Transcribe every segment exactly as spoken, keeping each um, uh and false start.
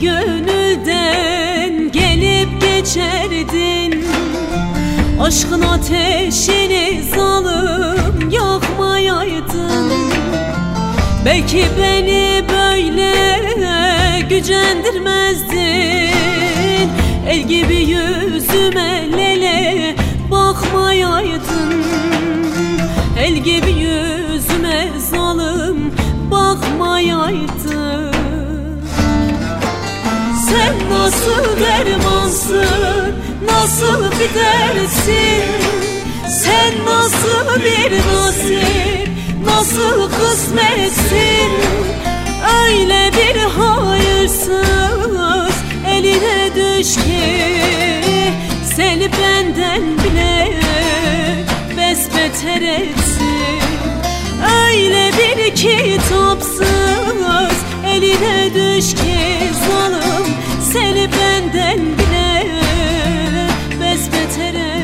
gönülden gelip geçerdin. Aşkın ateşini zalim yakmayaydın. Belki beni böyle gücendirmezdin. El gibi yüzüme lele bakmayaydın. El gibi yüzüme zalim bakmayaydın. Sen nasıl dermansın, nasıl bir dersin? Sen nasıl bir nasip, nasıl kısmetsin? Öyle bir hayırsız eline düş ki seni benden bile besbeter etsin. Öyle bir kitapsız eline düş ki zalim seni benden bile besbeter etsin.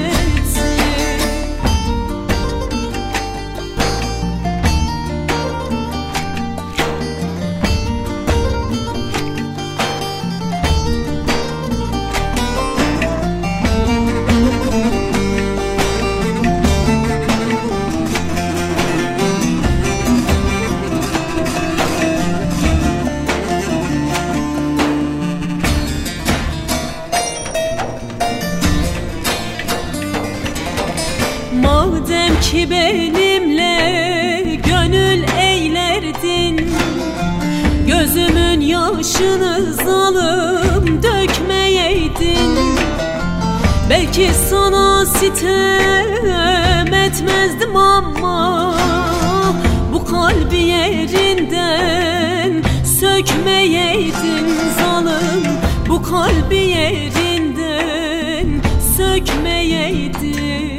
Madem ki benimle gönül eylerdin, gözümün yaşını zalim dökmeyeydin. Belki sana sitem etmezdim ama bu kalbi yerinden sökmeyeydin zalim. Bu kalbi yerinden sökmeyeydin.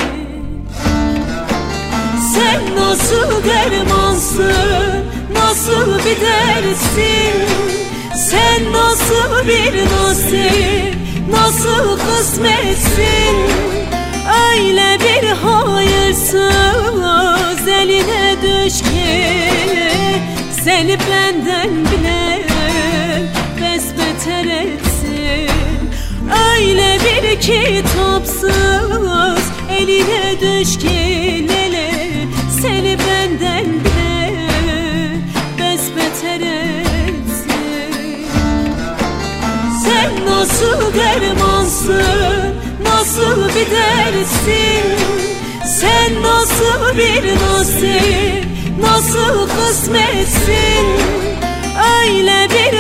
Sen nasıl dermansın, nasıl bir dersin? Sen nasıl bir nasip, nasıl kısmetsin? Öyle bir hayırsız eline düş ki seni benden bile besbeter etsin. Öyle bir kitapsız eline düş ki lele seni benden bile besbeter etsin. Sen nasıl dermansın, nasıl bir dersin? Sen nasıl bir nasip, nasıl kısmetsin? Öyle bir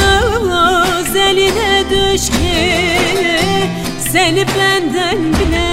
hayırsız eline düş ki seni benden bile